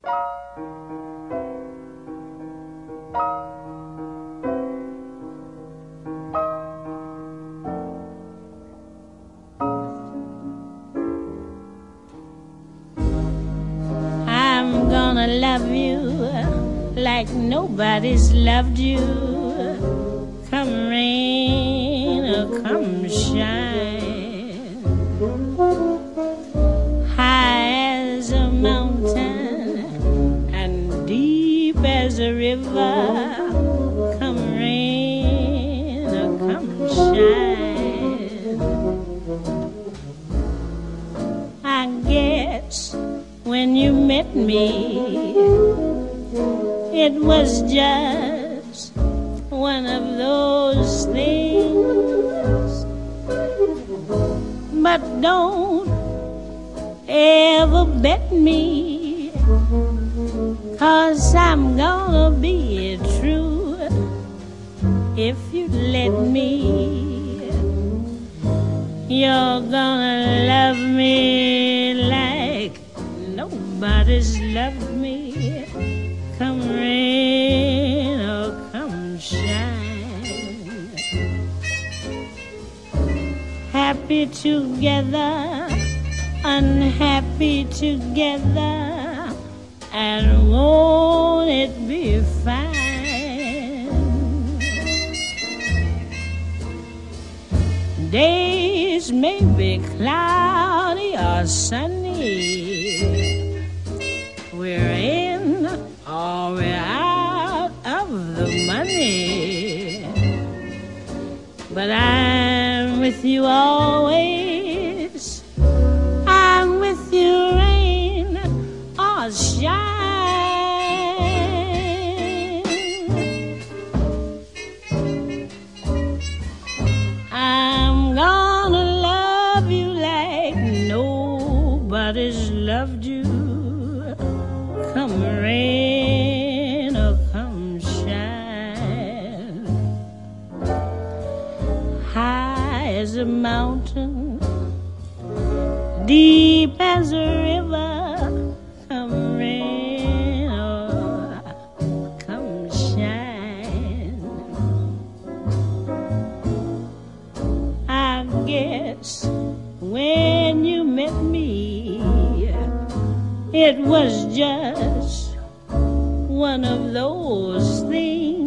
I'm gonna love you like nobody's loved you. Come rain or come shine, high as a mountain and deep as a river. Come rain or come shine. I guess when you met me, it was just one of those things. But don't ever bet me, 'cause I'm gonna be true if you let me. You're gonna love me like nobody's loved me. Come rain or come shine. Happy together, unhappy together, and won't it be fine? Days may be cloudy or sunny, we're in or we're out of the money, but I'm with you always. I'm with you rain or shine. I'm gonna love you like nobody's loved you. Come rain or come shine, high as a mountain, deep as a river. Come rain or come shine. I guess when you met me, it was just one of those things.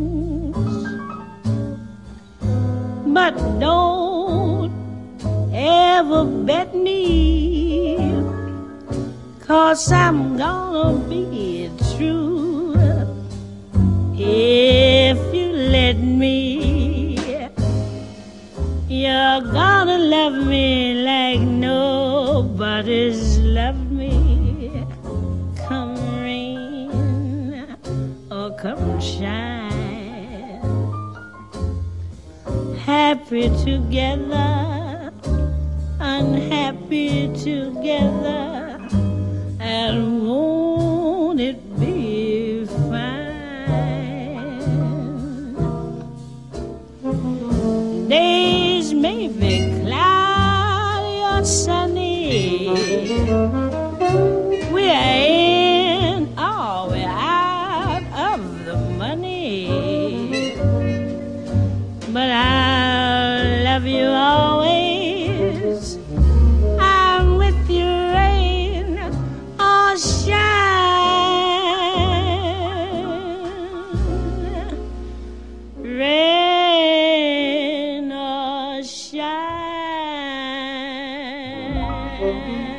But don't ever bet me, 'cause I'm gonna be true if you let me. You're gonna love me like nobody's loved me. Come rain or come shine. Happy together, unhappy together, and won't it be fine? Days may be cloudy or sunny, we're in or we're out of the money, but I'll love you always. I'm with you rain or shine, rain or shine.